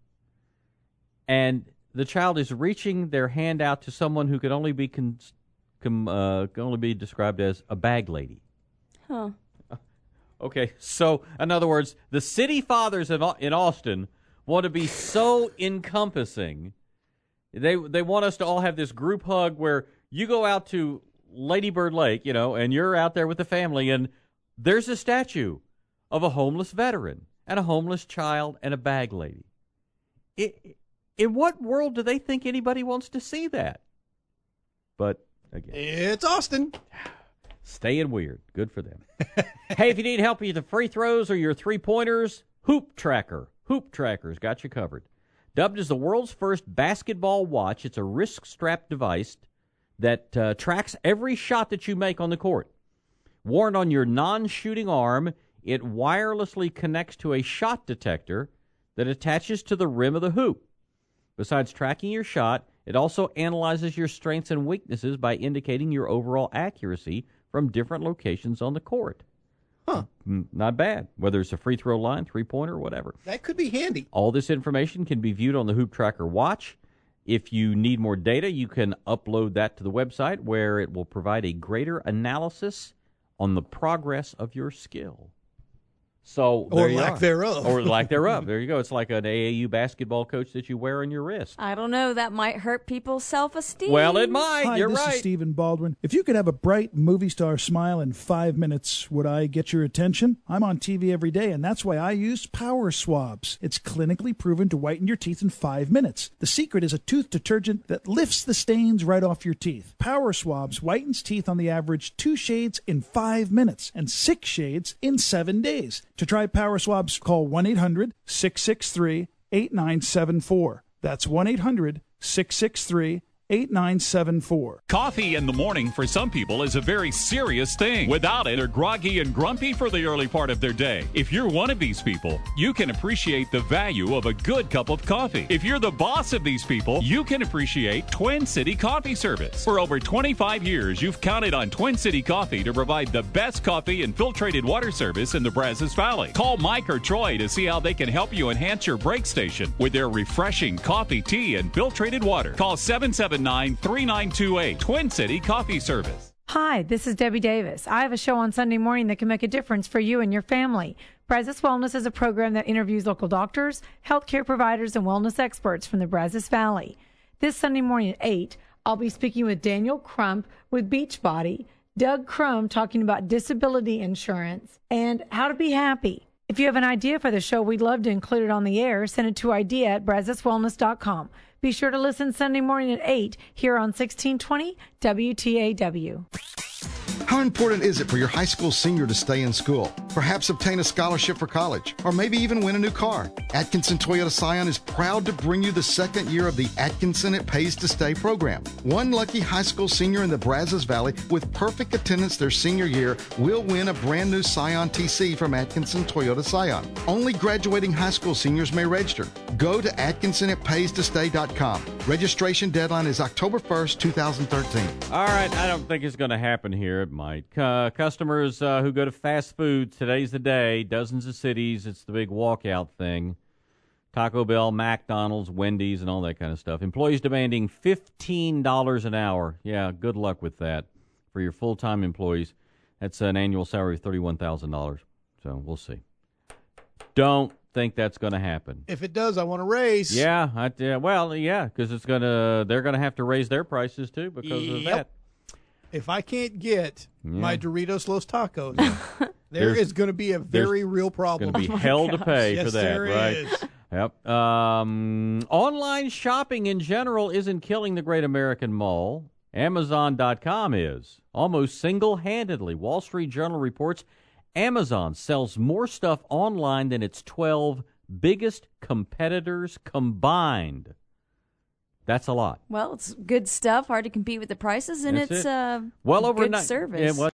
and the child is reaching their hand out to someone who could only be con- com- uh, can only be described as a bag lady. Huh. Okay. So, in other words, the city fathers in, in Austin want to be so encompassing. They they want us to all have this group hug where you go out to Lady Bird Lake, you know, and you're out there with the family, and there's a statue of a homeless veteran and a homeless child and a bag lady. It, in what world do they think anybody wants to see that? But, again. It's Austin. Staying weird. Good for them. Hey, if you need help with the free throws or your three-pointers, Hoop Tracker. Hoop Tracker's got you covered. Dubbed as the world's first basketball watch, it's a wrist-strapped device that uh, tracks every shot that you make on the court. Worn on your non-shooting arm, it wirelessly connects to a shot detector that attaches to the rim of the hoop. Besides tracking your shot, it also analyzes your strengths and weaknesses by indicating your overall accuracy from different locations on the court. Huh. Not bad, whether it's a free throw line, three-pointer, whatever. That could be handy. All this information can be viewed on the Hoop Tracker watch. If you need more data, you can upload that to the website where it will provide a greater analysis on the progress of your skill. So there or you lack are. thereof. Or lack thereof. There you go. It's like an A A U basketball coach that you wear on your wrist. I don't know. That might hurt people's self-esteem. Well, it might. Hi, You're this right. is Stephen Baldwin. If you could have a bright movie star smile in five minutes, would I get your attention? I'm on T V every day, and that's why I use Power Swabs. It's clinically proven to whiten your teeth in five minutes. The secret is a tooth detergent that lifts the stains right off your teeth. Power Swabs whitens teeth on the average two shades in five minutes and six shades in seven days. To try Power Swabs, call one eight hundred six six three eight nine seven four. That's one eight hundred six six three eight nine seven four. Coffee in the morning for some people is a very serious thing. Without it, they're groggy and grumpy for the early part of their day. If you're one of these people, you can appreciate the value of a good cup of coffee. If you're the boss of these people, you can appreciate Twin City Coffee Service. For over twenty-five years, you've counted on Twin City Coffee to provide the best coffee and filtrated water service in the Brazos Valley. Call Mike or Troy to see how they can help you enhance your break station with their refreshing coffee, tea, and filtrated water. Call seven seven nine, three nine two eight. Twin City Coffee Service. Hi, this is Debbie Davis. I have a show on Sunday morning that can make a difference for you and your family. Brazos Wellness is a program that interviews local doctors, healthcare providers, and wellness experts from the Brazos Valley. This Sunday morning at eight, I'll be speaking with Daniel Crump with Beachbody, Doug Crum talking about disability insurance, and how to be happy. If you have an idea for the show, we'd love to include it on the air. Send it to idea at brazos wellness dot com. Be sure to listen Sunday morning at eight here on sixteen twenty W T A W. How important is it for your high school senior to stay in school? Perhaps obtain a scholarship for college, or maybe even win a new car. Atkinson Toyota Scion is proud to bring you the second year of the Atkinson It Pays to Stay program. One lucky high school senior in the Brazos Valley with perfect attendance their senior year will win a brand new Scion T C from Atkinson Toyota Scion. Only graduating high school seniors may register. Go to atkinson it pays to stay dot com. Registration deadline is October first, twenty thirteen. All right, I don't think it's going to happen here. It might. Uh, customers uh, who go to fast food, today's the day. Dozens of cities, it's the big walkout thing. Taco Bell, McDonald's, Wendy's, and all that kind of stuff. Employees demanding fifteen dollars an hour. Yeah, good luck with that for your full-time employees. That's an annual salary of thirty-one thousand dollars. So we'll see. Don't think that's going to happen. If it does, I want to raise. Yeah, I, yeah well, yeah, because it's gonna. They're going to have to raise their prices too because yep. of that. If I can't get yeah. my Doritos Los Tacos, there there's, is going to be a very real problem. Going to be oh hell gosh. to pay yes, for that, there right? Is. Yep. Um, online shopping in general isn't killing the great American mall. Amazon dot com is. Almost single-handedly. Wall Street Journal reports Amazon sells more stuff online than its twelve biggest competitors combined. That's a lot. Well, it's good stuff, hard to compete with the prices, and That's it's it. uh, well over good ni- service. Yeah, well,